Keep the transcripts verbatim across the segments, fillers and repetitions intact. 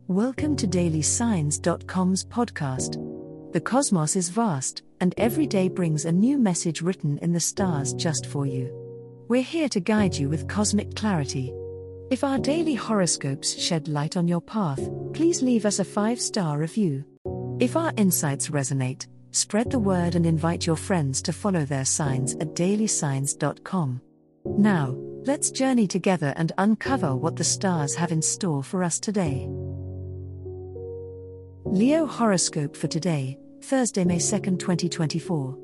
Welcome to Daily Signs dot com's podcast. The cosmos is vast, and every day brings a new message written in the stars just for you. We're here to guide you with cosmic clarity. If our daily horoscopes shed light on your path, please leave us a five-star review. If our insights resonate, spread the word and invite your friends to follow their signs at Daily Signs dot com. Now, let's journey together and uncover what the stars have in store for us today. Leo horoscope for today, Thursday, May second, twenty twenty-four.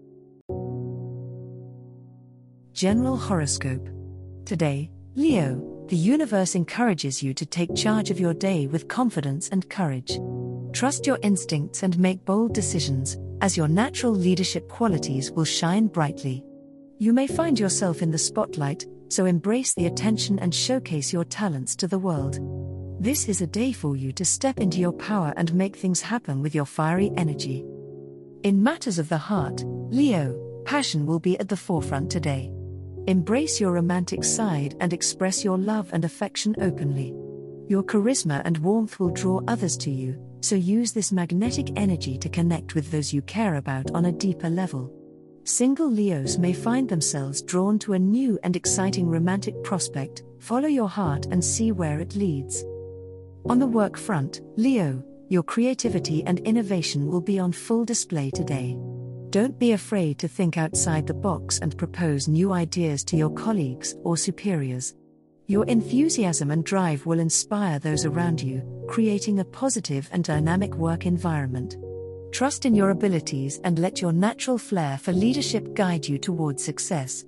General horoscope. Today, Leo, the universe encourages you to take charge of your day with confidence and courage. Trust your instincts and make bold decisions, as your natural leadership qualities will shine brightly. You may find yourself in the spotlight, so embrace the attention and showcase your talents to the world. This is a day for you to step into your power and make things happen with your fiery energy. In matters of the heart, Leo, passion will be at the forefront today. Embrace your romantic side and express your love and affection openly. Your charisma and warmth will draw others to you, so use this magnetic energy to connect with those you care about on a deeper level. Single Leos may find themselves drawn to a new and exciting romantic prospect. Follow your heart and see where it leads. On the work front, Leo, your creativity and innovation will be on full display today. Don't be afraid to think outside the box and propose new ideas to your colleagues or superiors. Your enthusiasm and drive will inspire those around you, creating a positive and dynamic work environment. Trust in your abilities and let your natural flair for leadership guide you towards success.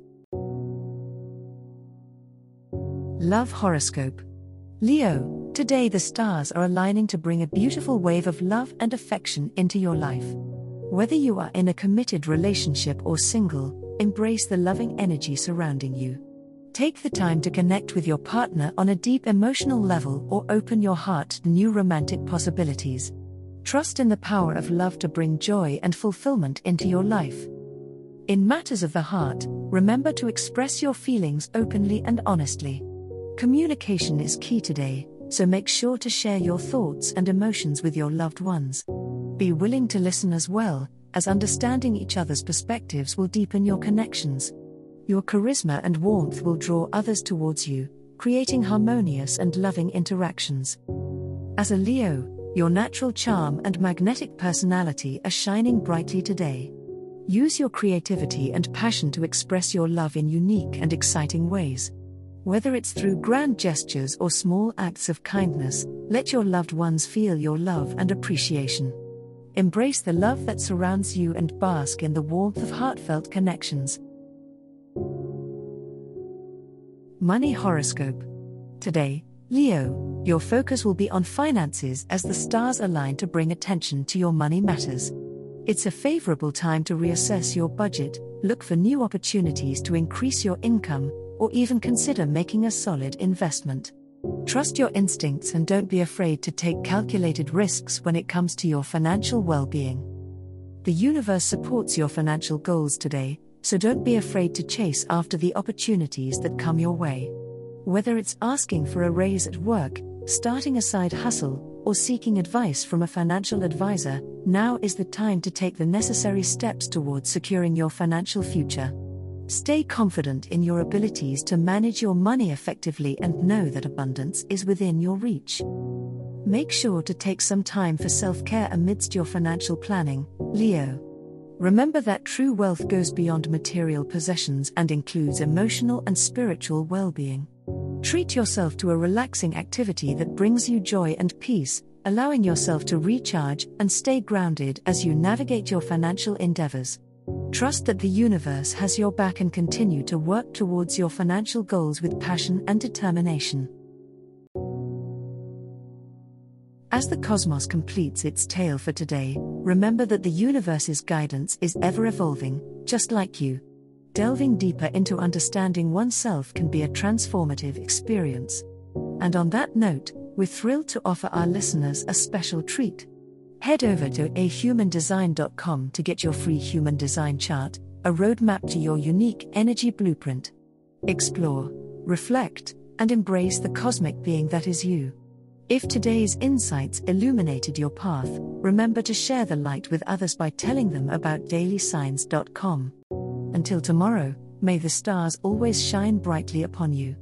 Love horoscope. Leo, today the stars are aligning to bring a beautiful wave of love and affection into your life. Whether you are in a committed relationship or single, embrace the loving energy surrounding you. Take the time to connect with your partner on a deep emotional level or open your heart to new romantic possibilities. Trust in the power of love to bring joy and fulfillment into your life. In matters of the heart, remember to express your feelings openly and honestly. Communication is key today, so make sure to share your thoughts and emotions with your loved ones. Be willing to listen as well, as understanding each other's perspectives will deepen your connections. Your charisma and warmth will draw others towards you, creating harmonious and loving interactions. As a Leo, your natural charm and magnetic personality are shining brightly today. Use your creativity and passion to express your love in unique and exciting ways. Whether it's through grand gestures or small acts of kindness, let your loved ones feel your love and appreciation. Embrace the love that surrounds you and bask in the warmth of heartfelt connections. Money horoscope. Today, Leo, your focus will be on finances as the stars align to bring attention to your money matters. It's a favorable time to reassess your budget, look for new opportunities to increase your income, or even consider making a solid investment. Trust your instincts and don't be afraid to take calculated risks when it comes to your financial well-being. The universe supports your financial goals today, so don't be afraid to chase after the opportunities that come your way. Whether it's asking for a raise at work, starting a side hustle, or seeking advice from a financial advisor, now is the time to take the necessary steps towards securing your financial future. Stay confident in your abilities to manage your money effectively and know that abundance is within your reach. Make sure to take some time for self-care amidst your financial planning, Leo. Remember that true wealth goes beyond material possessions and includes emotional and spiritual well-being. Treat yourself to a relaxing activity that brings you joy and peace, allowing yourself to recharge and stay grounded as you navigate your financial endeavors. Trust that the universe has your back and continue to work towards your financial goals with passion and determination. As the cosmos completes its tale for today, remember that the universe's guidance is ever evolving, just like you. Delving deeper into understanding oneself can be a transformative experience. And on that note, we're thrilled to offer our listeners a special treat. Head over to a human design dot com to get your free human design chart, a roadmap to your unique energy blueprint. Explore, reflect, and embrace the cosmic being that is you. If today's insights illuminated your path, remember to share the light with others by telling them about daily signs dot com. Until tomorrow, may the stars always shine brightly upon you.